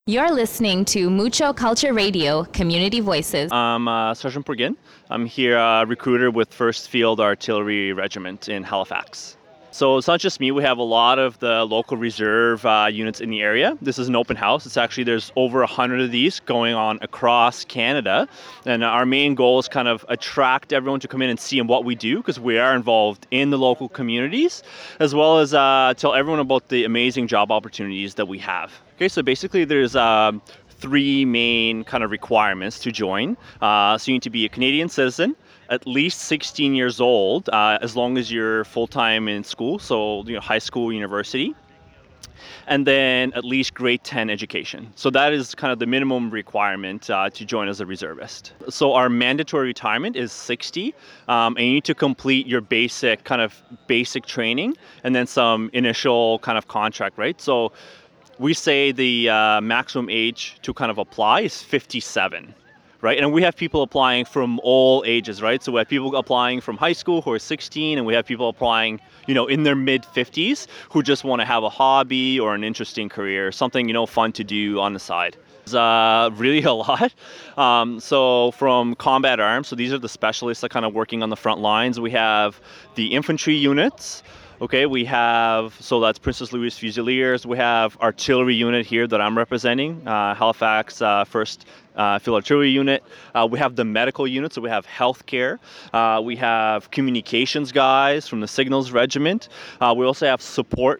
You're listening to Mucho Culture Radio, Community Voices. I'm Sergeant Purgin. I'm here, recruiter with 1st Field Artillery Regiment in Halifax. So it's not just me. We have a lot of the local reserve units in the area. This is an open house. There's over 100 of these going on across Canada. And our main goal is kind of attract everyone to come in and see what we do, because we are involved in the local communities, as well as tell everyone about the amazing job opportunities that we have. Okay, so basically there's 3 main kind of requirements to join. So you need to be a Canadian citizen, at least 16 years old, as long as you're full-time in school, so high school, university, and then at least grade 10 education. So that is kind of the minimum requirement to join as a reservist. So our mandatory retirement is 60, and you need to complete your basic training and then some initial kind of contract, right? So we say the maximum age to kind of apply is 57. Right? And we have people applying from all ages, right? So we have people applying from high school who are 16, and we have people applying, in their mid-50s who just want to have a hobby or an interesting career, something, fun to do on the side. It's really a lot. So from combat arms, so these are the specialists that kind of working on the front lines. We have the infantry units. Okay, so that's Princess Louis Fusiliers. We have artillery unit here that I'm representing, Halifax 1st Field Artillery Unit. We have the medical unit, so we have healthcare. We have communications guys from the Signals Regiment. We also have support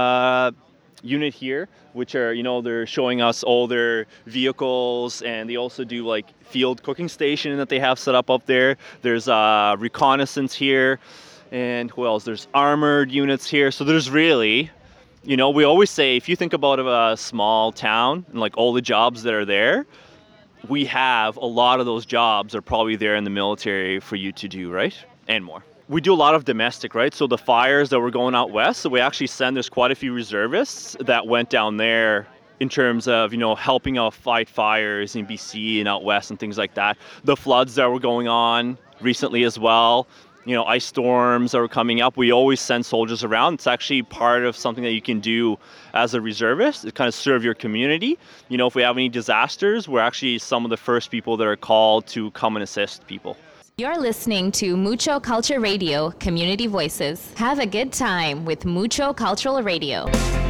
unit here, which are, they're showing us all their vehicles, and they also do like field cooking station that they have set up there. There's reconnaissance here. And who else? There's armored units here. So there's really, we always say, if you think about a small town and like all the jobs that are there, we have a lot of those jobs are probably there in the military for you to do, right? And more. We do a lot of domestic, right? So the fires that were going out west, so we actually there's quite a few reservists that went down there in terms of, helping out fight fires in BC and out west and things like that. The floods that were going on recently as well. Ice storms are coming up. We always send soldiers around. It's actually part of something that you can do as a reservist to kind of serve your community. If we have any disasters, we're actually some of the first people that are called to come and assist people. You're listening to Mucho Culture Radio, Community Voices. Have a good time with Mucho Cultural Radio.